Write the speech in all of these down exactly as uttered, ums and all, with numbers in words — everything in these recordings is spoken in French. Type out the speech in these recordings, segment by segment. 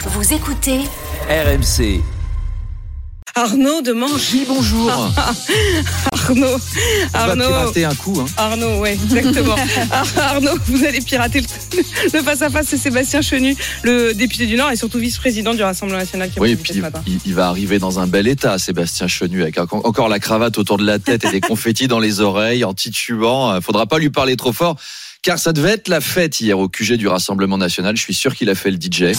Vous écoutez R M C. Arnaud de Manche. Oui, bonjour. Arnaud, On Arnaud, va pirater un coup. Hein. Arnaud, ouais, exactement. Arnaud, vous allez pirater le, le face-à-face, c'est Sébastien Chenu, le député du Nord et surtout vice-président du Rassemblement National qui est Oui, et invité puis ce matin. il, il va arriver dans un bel état, Sébastien Chenu, avec encore la cravate autour de la tête et des confettis dans les oreilles, en titubant. Il faudra pas lui parler trop fort, car ça devait être la fête hier au Q G du Rassemblement National. Je suis sûr qu'il a fait le D J.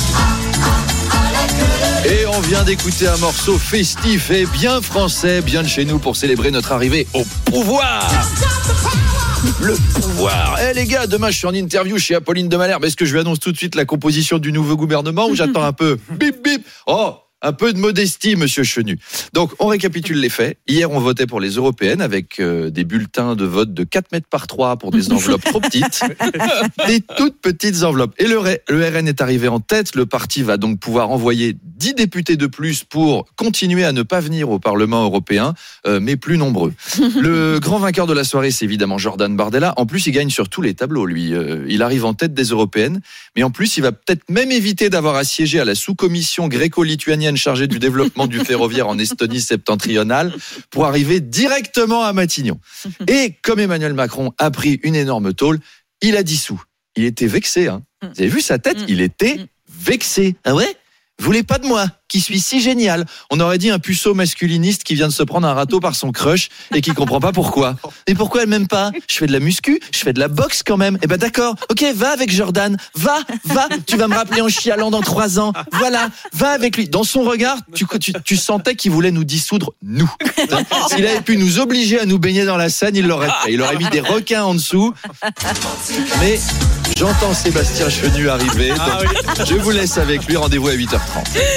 Et on vient d'écouter un morceau festif et bien français, bien de chez nous, pour célébrer notre arrivée au pouvoir. Le pouvoir. Eh les gars, demain je suis en interview chez Apolline de Malherbe. Est-ce que je lui annonce tout de suite la composition du nouveau gouvernement ou j'attends un peu? Bip bip. Oh, un peu de modestie, monsieur Chenu. Donc, on récapitule les faits. Hier, on votait pour les européennes avec euh, des bulletins de vote de quatre mètres par trois pour des enveloppes trop petites. Des toutes petites enveloppes. Et le, le R N est arrivé en tête. Le parti va donc pouvoir envoyer dix députés de plus pour continuer à ne pas venir au Parlement européen, euh, mais plus nombreux. Le grand vainqueur de la soirée, c'est évidemment Jordan Bardella. En plus, il gagne sur tous les tableaux, lui. Euh, il arrive en tête des européennes. Mais en plus, il va peut-être même éviter d'avoir à siéger à la sous-commission gréco-lituanienne chargée du développement du ferroviaire en Estonie septentrionale pour arriver directement à Matignon. Et comme Emmanuel Macron a pris une énorme tôle, il a dissous. Il était vexé. Hein. Vous avez vu sa tête? Il était vexé. Ah ouais? Vous voulez pas de moi, qui suis si génial? On aurait dit un puceau masculiniste qui vient de se prendre un râteau par son crush et qui comprend pas pourquoi. Mais pourquoi elle m'aime pas? Je fais de la muscu, je fais de la boxe quand même. Eh ben d'accord, ok, va avec Jordan, va, va, tu vas me rappeler en chialant dans trois ans. Voilà, va avec lui. Dans son regard, tu, tu, tu sentais qu'il voulait nous dissoudre, nous. S'il avait pu nous obliger à nous baigner dans la Seine, il l'aurait fait. Il aurait mis des requins en dessous. Mais j'entends Sébastien Chenu arriver. Donc je vous laisse avec lui, rendez-vous à huit heures trente.